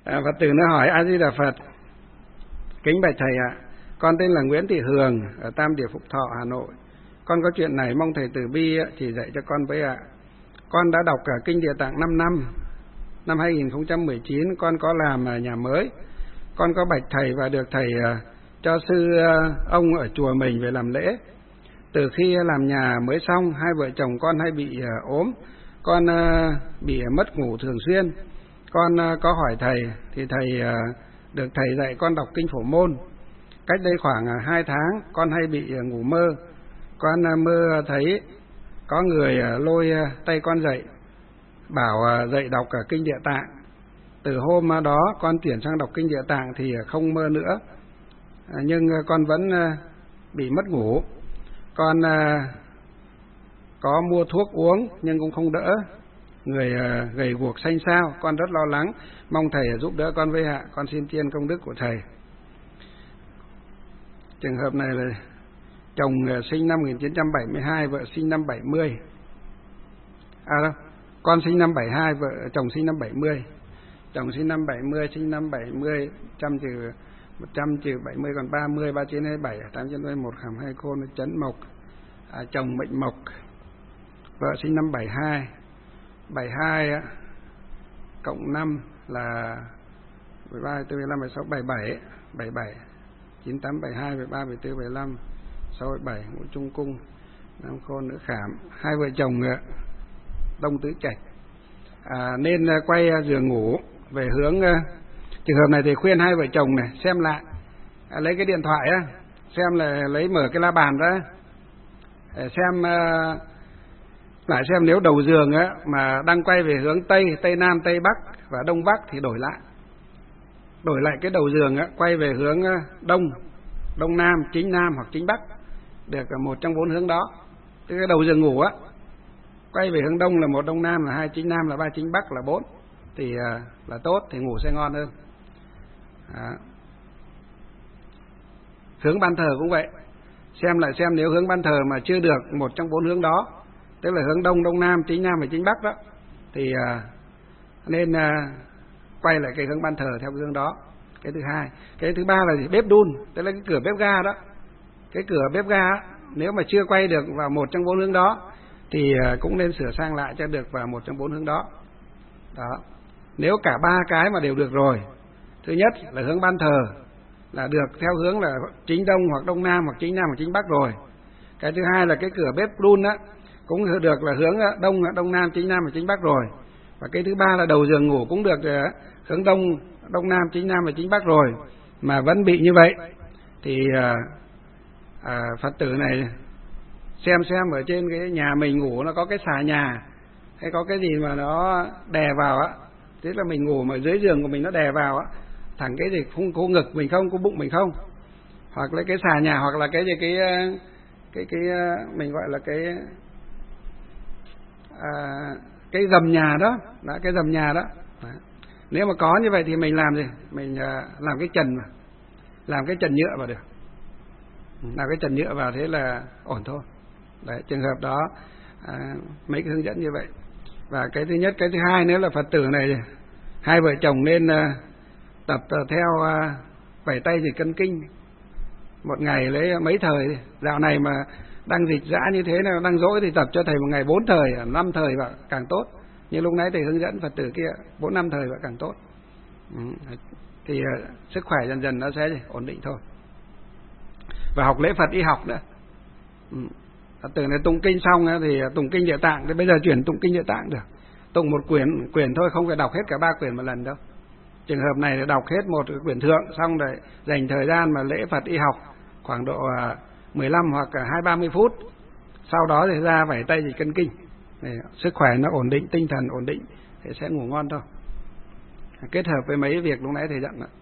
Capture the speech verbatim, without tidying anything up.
À, Phật tử nó hỏi: A Di Đà Phật, kính bạch thầy ạ, à, con tên là Nguyễn Thị Hường ở Tam Điệp Phúc Thọ, Hà Nội. Con có chuyện này mong thầy từ bi chỉ dạy cho con với ạ. À. Con đã đọc cả kinh Địa Tạng năm năm. Năm hai nghìn không trăm mười chín con có làm nhà mới. Con có bạch thầy và được thầy cho sư ông ở chùa mình về làm lễ. Từ khi làm nhà mới xong, hai vợ chồng con hay bị ốm, con bị mất ngủ thường xuyên. Con có hỏi thầy thì thầy được thầy dạy con đọc kinh Phổ Môn. Cách đây khoảng hai tháng con hay bị ngủ mơ. Con mơ thấy có người lôi tay con dậy, bảo dậy đọc cả kinh Địa Tạng. Từ hôm đó con chuyển sang đọc kinh Địa Tạng thì không mơ nữa, nhưng con vẫn bị mất ngủ. Con có mua thuốc uống nhưng cũng không đỡ, người gầy guộc xanh xao. Con rất lo lắng, mong thầy giúp đỡ con với ạ. Con xin thiên công đức của thầy. Trường hợp này là chồng sinh năm một nghìn chín trăm bảy mươi hai, vợ sinh năm bảy mươi. À đâu, con sinh năm bảy mươi hai, vợ chồng sinh năm bảy mươi. Chồng sinh năm bảy mươi, sinh năm bảy mươi, trăm trừ một trăm trừ bảy mươi còn ba mươi, ba chín hai bảy, tám chín hai một, hàm hai khôn, chấn mộc. À, chồng mệnh mộc. Vợ sinh năm bảy mươi hai. bảy mươi hai á, cộng năm là mười ba, mười bốn, mười lăm, mười sáu, bảy mươi bảy, bảy mươi bảy, chín tám, bảy mươi hai, bảy mươi ba, bảy mươi bốn, bảy mươi lăm, sáu mươi bảy, ngũ trung cung, nam khôn, nữ khảm. Hai vợ chồng đông tứ trạch. À, nên quay giường ngủ về hướng, trường hợp này thì khuyên hai vợ chồng này xem lại, à, lấy cái điện thoại á, xem là lấy mở cái la bàn ra, xem à, lại xem nếu đầu giường á mà đang quay về hướng tây, tây nam, tây bắc và đông bắc thì đổi lại, đổi lại cái đầu giường á quay về hướng đông, đông nam, chính nam hoặc chính bắc, được một trong bốn hướng đó. Cái đầu giường ngủ á quay về hướng đông là một, đông nam là hai, chính nam là ba, chính bắc là bốn, thì à, là tốt, thì ngủ sẽ ngon hơn. À. Hướng ban thờ cũng vậy, xem lại xem nếu hướng ban thờ mà chưa được một trong bốn hướng đó, tức là hướng đông, đông nam, chính nam và chính bắc đó, thì à, nên à, quay lại cái hướng ban thờ theo cái hướng đó. Cái thứ hai. Cái thứ ba là gì? Bếp đun, tức là cái cửa bếp ga đó. Cái cửa bếp ga á, nếu mà chưa quay được vào một trong bốn hướng đó thì cũng nên sửa sang lại cho được vào một trong bốn hướng đó. Đó. Nếu cả ba cái mà đều được rồi, thứ nhất là hướng ban thờ là được theo hướng là chính đông hoặc đông nam hoặc chính nam hoặc chính bắc rồi. Cái thứ hai là cái cửa bếp đun á cũng được là hướng đông, đông nam, chính nam và chính bắc rồi. Và cái thứ ba là đầu giường ngủ cũng được hướng đông, đông nam, chính nam và chính bắc rồi, mà vẫn bị như vậy thì à, à, Phật tử này xem xem ở trên cái nhà mình ngủ nó có cái xà nhà hay có cái gì mà nó đè vào á, tức là mình ngủ mà dưới giường của mình nó đè vào á, thẳng cái gì không có ngực mình không, có bụng mình không, hoặc là cái xà nhà, hoặc là cái gì cái cái cái mình gọi là cái à, cái gầm nhà đó, đó cái gầm nhà đó. Đó. Nếu mà có như vậy thì mình làm gì? Mình à, làm cái trần mà, làm cái trần nhựa vào được, làm cái trần nhựa vào thế là ổn thôi. Đấy, trường hợp đó à, mấy cái hướng dẫn như vậy. Và cái thứ nhất, cái thứ hai nữa là Phật tử này hai vợ chồng nên à, tập à, theo à, vẩy tay thì cân kinh, một ngày lấy mấy thời. Dạo này mà đang dịch dã như thế nào, đang dỗi thì tập cho thầy một ngày bốn thời, năm thời và càng tốt. Như lúc nãy thầy hướng dẫn Phật tử kia bốn năm thời và càng tốt. Ừ. Thì uh, sức khỏe dần dần nó sẽ ổn định thôi. Và học lễ Phật y học nữa. Ừ. Phật tử này tụng kinh xong thì tụng kinh Địa Tạng, thì bây giờ chuyển tụng kinh Địa Tạng được. Tụng một quyển quyển thôi, không phải đọc hết cả ba quyển một lần đâu. Trường hợp này là đọc hết một quyển thượng xong rồi dành thời gian mà lễ Phật y học khoảng độ uh, mười lăm hoặc hai ba mươi phút. Sau đó thì ra vẩy tay thì cân kinh. Để sức khỏe nó ổn định, tinh thần ổn định thì sẽ ngủ ngon thôi. Kết hợp với mấy việc lúc nãy thầy dặn ạ.